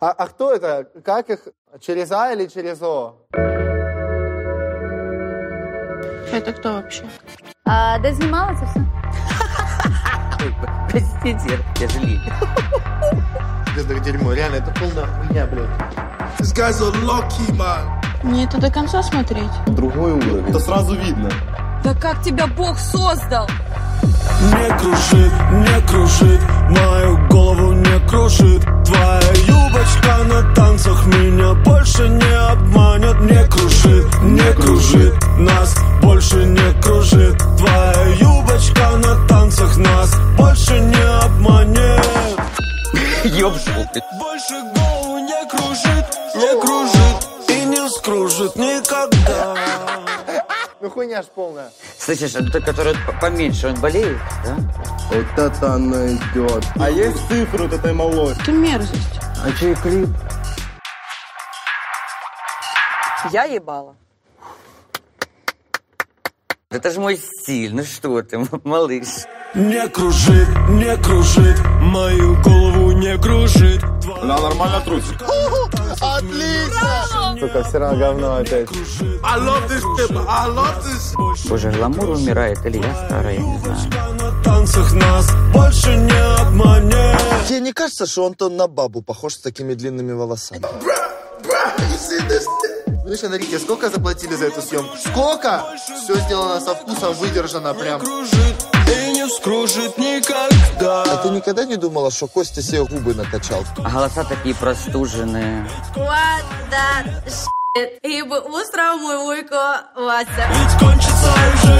А кто это? Как их? Через А или через О? Это кто вообще? А де знімалася все? Простите, я жалею. Это дерьмо, реально, это полная хуйня, блядь. This guy's a lucky man. Мне это до конца смотреть? Другой уровень. Это сразу видно. Да как тебя Бог создал? Не кружит, мою голову не кружит. Твоя юбочка на танцах меня больше не обманет. Не кружит, нас больше не кружит. Твоя юбочка на танцах нас больше не обманет. Ёбшку. Больше голову не кружит и не скружит никогда. Ну хуйня ж полная. Слышишь, а тот, который поменьше, он болеет, да? Вот это она идет. А есть цифры вот этой малой? Ты мерзость. А чей клип? Я ебала. Это же мой стиль, ну что ты, малыш. Не кружит, мою голову не кружит. Она нормально трусит. Отлично! Сука, все равно говно опять. I love this shit, I love this. Боже, гламур умирает, или я старая, я не знаю. На танцах нас больше не обманет. Тебе не кажется, что он-то на бабу похож с такими длинными волосами? Слышь, Энрике, сколько заплатили за эту съемку? Сколько? Все сделано со вкусом, выдержано прям. И не скружит никогда. А ты никогда не думала, что Костя себе губы накачал? А голоса такие простуженные. What that shit? И бы устроил мой вуйко Вася. Ведь кончится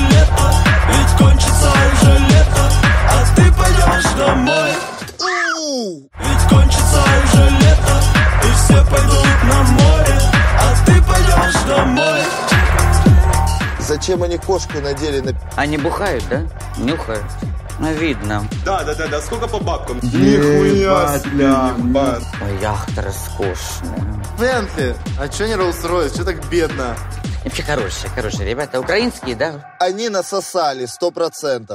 уже лето, а ты пойдешь домой. Ведь кончится уже лето, и все пойдут на море, а ты пойдешь домой. Зачем они кошку надели на... Они бухают, да? Нюхают. Ну, видно. Да. Сколько по бабкам? Нихуя себе, ебать. Ой, яхта роскошная. Бентли, а чё не Роллс-Ройс? Чё так бедно? Вообще хорошие ребята. Украинские, да? Они насосали 100%.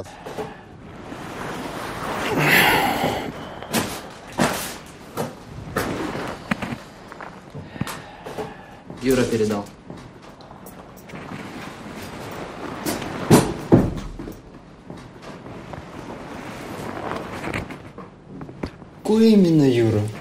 Юра передал. Какой именно Юра?